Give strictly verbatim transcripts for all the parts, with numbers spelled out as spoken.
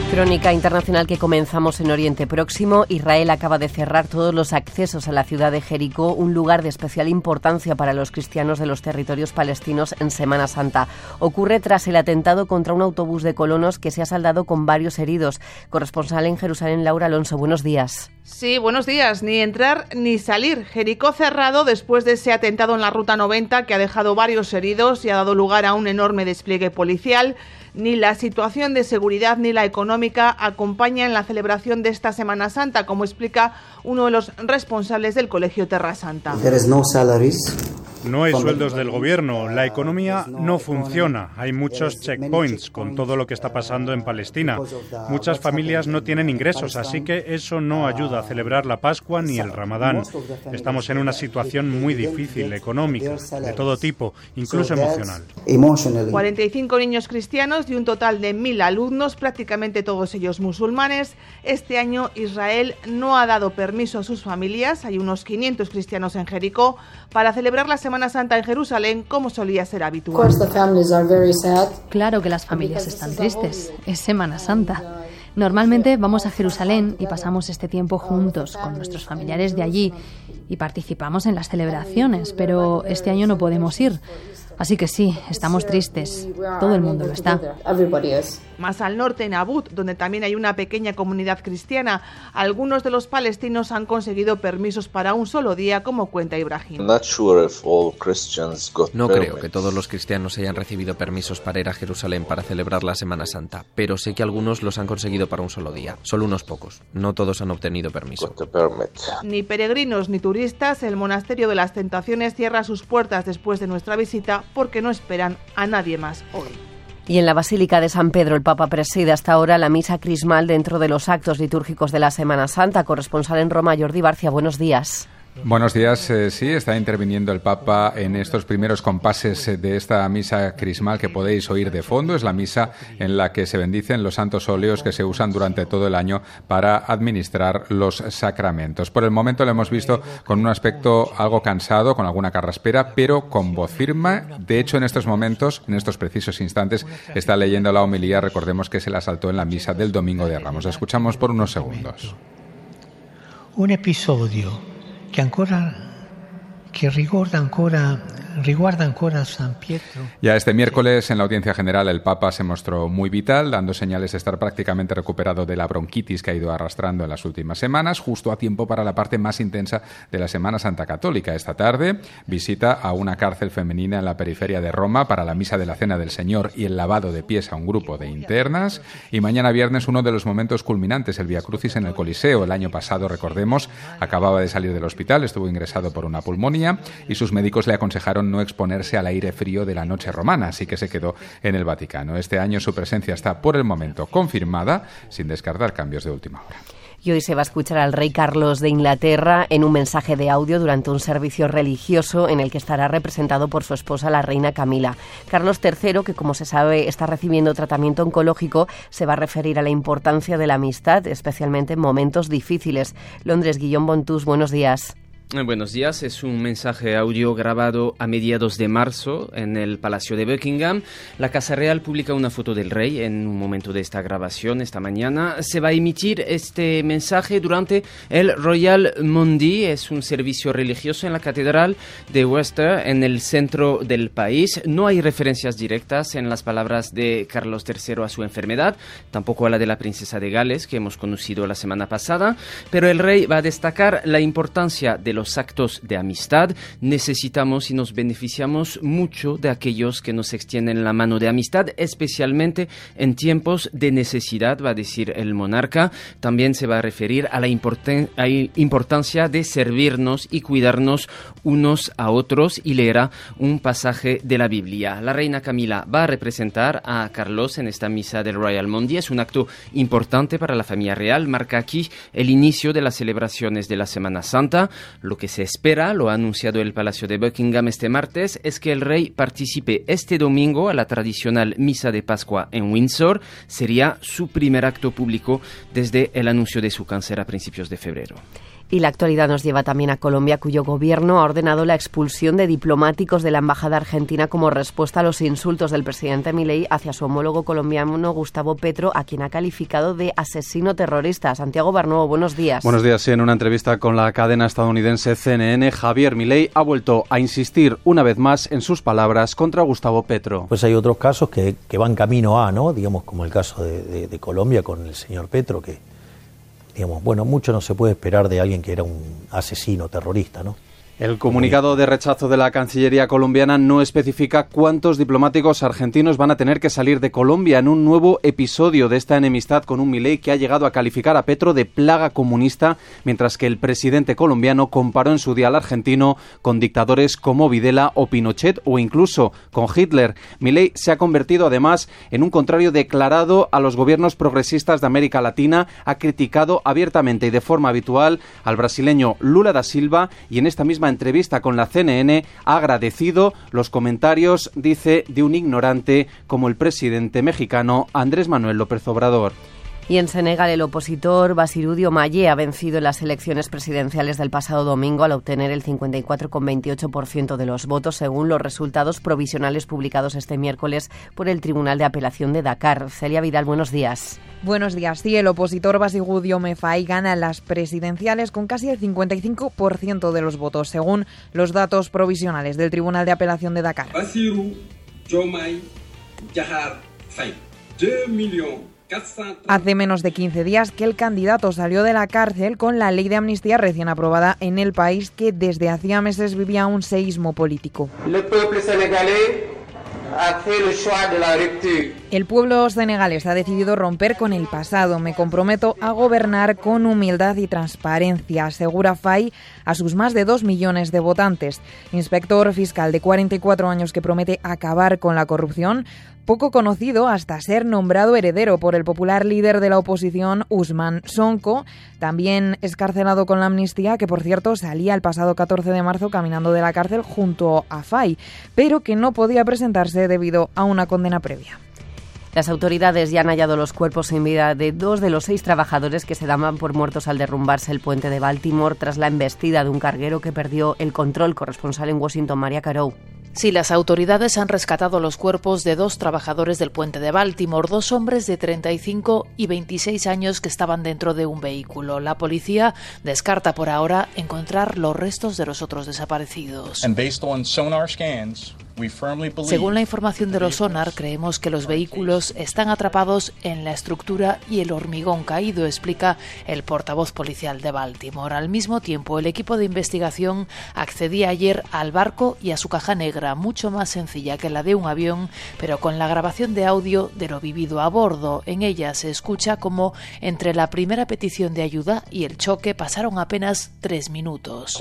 Crónica internacional que comenzamos en Oriente Próximo. Israel acaba de cerrar todos los accesos a la ciudad de Jericó, un lugar de especial importancia para los cristianos de los territorios palestinos en Semana Santa. Ocurre tras el atentado contra un autobús de colonos que se ha saldado con varios heridos. Corresponsal en Jerusalén, Laura Alonso, buenos días. Sí, buenos días. Ni entrar ni salir. Jericó cerrado después de ese atentado en la Ruta noventa que ha dejado varios heridos y ha dado lugar a un enorme despliegue policial. Ni la situación de seguridad ni la económica acompañan la celebración de esta Semana Santa, como explica uno de los responsables del Colegio Terra Santa. No hay sueldos del gobierno, la economía no funciona, hay muchos checkpoints con todo lo que está pasando en Palestina. Muchas familias no tienen ingresos, así que eso no ayuda a celebrar la Pascua ni el Ramadán. Estamos en una situación muy difícil, económica, de todo tipo, incluso emocional. cuarenta y cinco niños cristianos de un total de mil alumnos, prácticamente todos ellos musulmanes. Este año Israel no ha dado permiso a sus familias, hay unos quinientos cristianos en Jericó, para celebrar la Semana Santa en Jerusalén como solía ser habitual. Claro que las familias están tristes, es Semana Santa. Normalmente vamos a Jerusalén y pasamos este tiempo juntos con nuestros familiares de allí y participamos en las celebraciones, pero este año no podemos ir. Así que sí, estamos tristes. Todo el mundo lo está. Más al norte, en Abud, donde también hay una pequeña comunidad cristiana, algunos de los palestinos han conseguido permisos para un solo día, como cuenta Ibrahim. No creo que todos los cristianos hayan recibido permisos para ir a Jerusalén para celebrar la Semana Santa, pero sé que algunos los han conseguido para un solo día. Solo unos pocos. No todos han obtenido permiso. Ni peregrinos ni turistas, el Monasterio de las Tentaciones cierra sus puertas después de nuestra visita porque no esperan a nadie más hoy. Y en la Basílica de San Pedro, el Papa preside hasta ahora la misa crismal dentro de los actos litúrgicos de la Semana Santa. Corresponsal en Roma, Jordi Barcia, buenos días. Buenos días. Eh, sí, está interviniendo el Papa en estos primeros compases de esta misa crismal que podéis oír de fondo. Es la misa en la que se bendicen los santos óleos que se usan durante todo el año para administrar los sacramentos. Por el momento lo hemos visto con un aspecto algo cansado, con alguna carraspera, pero con voz firme. De hecho, en estos momentos, en estos precisos instantes, está leyendo la homilía. Recordemos que se la saltó en la misa del Domingo de Ramos. Escuchamos por unos segundos. Un episodio che ancora che ricorda ancora riguarda ancora San Pietro. Ya este miércoles en la audiencia general el Papa se mostró muy vital, dando señales de estar prácticamente recuperado de la bronquitis que ha ido arrastrando en las últimas semanas, justo a tiempo para la parte más intensa de la Semana Santa Católica. Esta tarde visita a una cárcel femenina en la periferia de Roma para la misa de la Cena del Señor y el lavado de pies a un grupo de internas. Y mañana viernes uno de los momentos culminantes, el Vía Crucis en el Coliseo. El año pasado, recordemos, acababa de salir del hospital, estuvo ingresado por una pulmonía y sus médicos le aconsejaron no exponerse al aire frío de la noche romana, así que se quedó en el Vaticano. Este año su presencia está por el momento confirmada, sin descartar cambios de última hora. Y hoy se va a escuchar al rey Carlos de Inglaterra en un mensaje de audio durante un servicio religioso en el que estará representado por su esposa, la reina Camila. Carlos tercero, que como se sabe está recibiendo tratamiento oncológico, se va a referir a la importancia de la amistad, especialmente en momentos difíciles. Londres, Guillaume Bontus, buenos días. Buenos días, es un mensaje audio grabado a mediados de marzo en el Palacio de Buckingham. La Casa Real publica una foto del rey en un momento de esta grabación, esta mañana. Se va a emitir este mensaje durante el Royal Maundy, es un servicio religioso en la Catedral de Westminster, en el centro del país. No hay referencias directas en las palabras de Carlos tercero a su enfermedad, tampoco a la de la princesa de Gales, que hemos conocido la semana pasada, pero el rey va a destacar la importancia de los actos de amistad. Necesitamos y nos beneficiamos mucho de aquellos que nos extienden la mano de amistad, especialmente en tiempos de necesidad, va a decir el monarca. También se va a referir a la importan- a importancia de servirnos y cuidarnos unos a otros y leerá un pasaje de la Biblia. La reina Camila va a representar a Carlos en esta misa del Royal Maundy. Es un acto importante para la familia real, marca aquí el inicio de las celebraciones de la Semana Santa. Lo que se espera, lo ha anunciado el Palacio de Buckingham este martes, es que el rey participe este domingo a la tradicional misa de Pascua en Windsor. Sería su primer acto público desde el anuncio de su cáncer a principios de febrero. Y la actualidad nos lleva también a Colombia, cuyo gobierno ha ordenado la expulsión de diplomáticos de la embajada argentina como respuesta a los insultos del presidente Milei hacia su homólogo colombiano Gustavo Petro, a quien ha calificado de asesino terrorista. Santiago Barnuevo, buenos días. Buenos días. Sí, en una entrevista con la cadena estadounidense C N N, Javier Milei ha vuelto a insistir una vez más en sus palabras contra Gustavo Petro. Pues hay otros casos que, que van camino a, ¿no? Digamos, como el caso de, de, de Colombia con el señor Petro, que digamos, bueno, mucho no se puede esperar de alguien que era un asesino terrorista, ¿no? El comunicado de rechazo de la Cancillería colombiana no especifica cuántos diplomáticos argentinos van a tener que salir de Colombia en un nuevo episodio de esta enemistad con un Milei que ha llegado a calificar a Petro de plaga comunista, mientras que el presidente colombiano comparó en su día al argentino con dictadores como Videla o Pinochet o incluso con Hitler. Milei se ha convertido además en un contrario declarado a los gobiernos progresistas de América Latina, ha criticado abiertamente y de forma habitual al brasileño Lula da Silva y en esta misma entrevista con la C N N ha agradecido los comentarios, dice, de un ignorante como el presidente mexicano Andrés Manuel López Obrador. Y en Senegal, el opositor Bassirou Diomaye ha vencido en las elecciones presidenciales del pasado domingo al obtener el cincuenta y cuatro coma veintiocho por ciento de los votos, según los resultados provisionales publicados este miércoles por el Tribunal de Apelación de Dakar. Celia Vidal, buenos días. Buenos días. Sí, el opositor Bassirou Diomaye Faye gana las presidenciales con casi el cincuenta y cinco por ciento de los votos, según los datos provisionales del Tribunal de Apelación de Dakar. Bassirou Diomaye Diakhar Faye, dos millones. Hace menos de quince días que el candidato salió de la cárcel con la ley de amnistía recién aprobada en el país, que desde hacía meses vivía un seísmo político. El pueblo senegalés El pueblo senegalés ha decidido romper con el pasado. Me comprometo a gobernar con humildad y transparencia, asegura Faye a sus más de dos millones de votantes. Inspector fiscal de cuarenta y cuatro años que promete acabar con la corrupción, poco conocido hasta ser nombrado heredero por el popular líder de la oposición, Ousmane Sonko, también escarcelado con la amnistía, que por cierto salía el pasado catorce de marzo caminando de la cárcel junto a Faye, pero que no podía presentarse debido a una condena previa. Las autoridades ya han hallado los cuerpos sin vida de dos de los seis trabajadores que se daban por muertos al derrumbarse el puente de Baltimore tras la embestida de un carguero que perdió el control. Corresponsal en Washington, María Carou. Sí, las autoridades han rescatado los cuerpos de dos trabajadores del puente de Baltimore, dos hombres de treinta y cinco y veintiséis años que estaban dentro de un vehículo. La policía descarta por ahora encontrar los restos de los otros desaparecidos. Según la información de los sonar, creemos que los vehículos están atrapados en la estructura y el hormigón caído, explica el portavoz policial de Baltimore. Al mismo tiempo, el equipo de investigación accedía ayer al barco y a su caja negra, mucho más sencilla que la de un avión, pero con la grabación de audio de lo vivido a bordo. En ella se escucha como entre la primera petición de ayuda y el choque pasaron apenas tres minutos.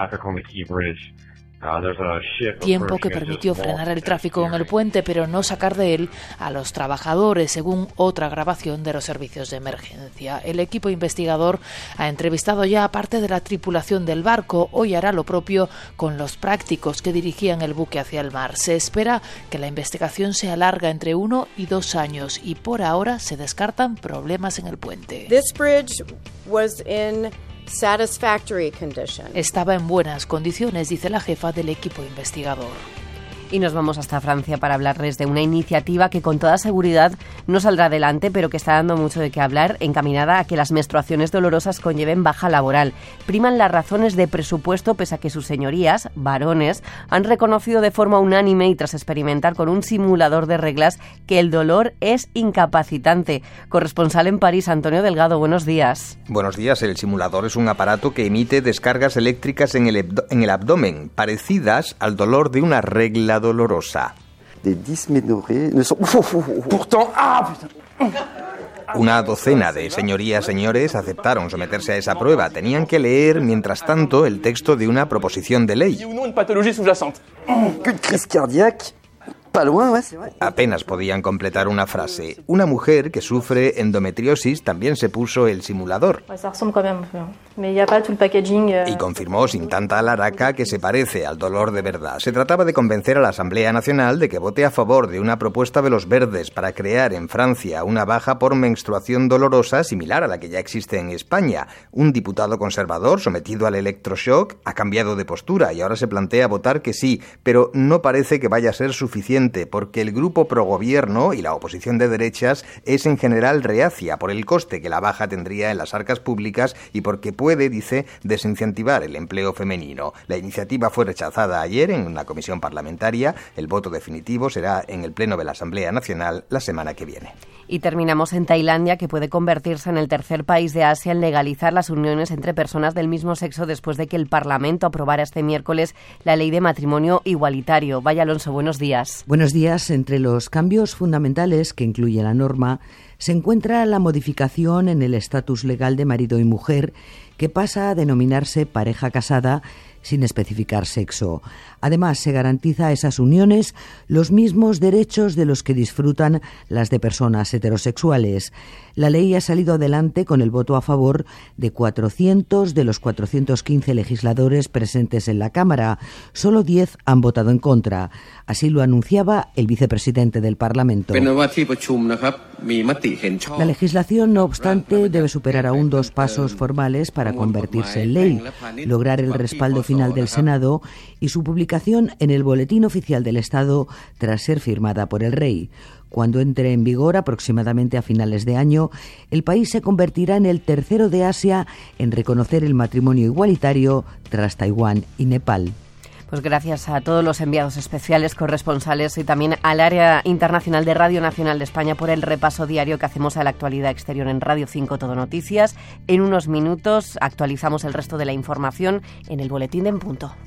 Tiempo que permitió frenar el tráfico en el puente, pero no sacar de él a los trabajadores, según otra grabación de los servicios de emergencia. El equipo investigador ha entrevistado ya a parte de la tripulación del barco. Hoy hará lo propio con los prácticos que dirigían el buque hacia el mar. Se espera que la investigación se alarga entre uno y dos años y por ahora se descartan problemas en el puente. This bridge was in satisfactory condition. Estaba en buenas condiciones, dice la jefa del equipo investigador. Y nos vamos hasta Francia para hablarles de una iniciativa que con toda seguridad no saldrá adelante, pero que está dando mucho de qué hablar, encaminada a que las menstruaciones dolorosas conlleven baja laboral. Priman las razones de presupuesto, pese a que sus señorías, varones, han reconocido de forma unánime y tras experimentar con un simulador de reglas que el dolor es incapacitante. Corresponsal en París, Antonio Delgado, buenos días. Buenos días. El simulador es un aparato que emite descargas eléctricas en el, hebdo- en el abdomen, parecidas al dolor de una regla dolorosa. Una docena de señorías señores aceptaron someterse a esa prueba. Tenían que leer, mientras tanto, el texto de una proposición de ley. Apenas podían completar una frase. Una mujer que sufre endometriosis también se puso el simulador. Y confirmó sin tanta alaraca que se parece al dolor de verdad. Se trataba de convencer a la Asamblea Nacional de que vote a favor de una propuesta de los Verdes para crear en Francia una baja por menstruación dolorosa similar a la que ya existe en España. Un diputado conservador sometido al electroshock ha cambiado de postura y ahora se plantea votar que sí, pero no parece que vaya a ser suficiente porque el grupo progobierno y la oposición de derechas es en general reacia por el coste que la baja tendría en las arcas públicas y porque puede, dice, desincentivar el empleo femenino. La iniciativa fue rechazada ayer en una comisión parlamentaria. El voto definitivo será en el Pleno de la Asamblea Nacional la semana que viene. Y terminamos en Tailandia, que puede convertirse en el tercer país de Asia en legalizar las uniones entre personas del mismo sexo después de que el Parlamento aprobara este miércoles la ley de matrimonio igualitario. Vaya Alonso, buenos días. Buenos días. Entre los cambios fundamentales que incluye la norma se encuentra la modificación en el estatus legal de marido y mujer, que pasa a denominarse pareja casada sin especificar sexo. Además, se garantiza a esas uniones los mismos derechos de los que disfrutan las de personas heterosexuales. La ley ha salido adelante con el voto a favor de cuatrocientos de los cuatrocientos quince legisladores presentes en la Cámara. Solo diez han votado en contra. Así lo anunciaba el vicepresidente del Parlamento. La legislación, no obstante, debe superar aún dos pasos formales para convertirse en ley: lograr el respaldo final del Senado y su publicación en el Boletín Oficial del Estado tras ser firmada por el rey. Cuando entre en vigor aproximadamente a finales de año, el país se convertirá en el tercero de Asia en reconocer el matrimonio igualitario tras Taiwán y Nepal. Pues gracias a todos los enviados especiales, corresponsales y también al área internacional de Radio Nacional de España por el repaso diario que hacemos a la actualidad exterior en Radio cinco Todo Noticias. En unos minutos actualizamos el resto de la información en el Boletín de En Punto.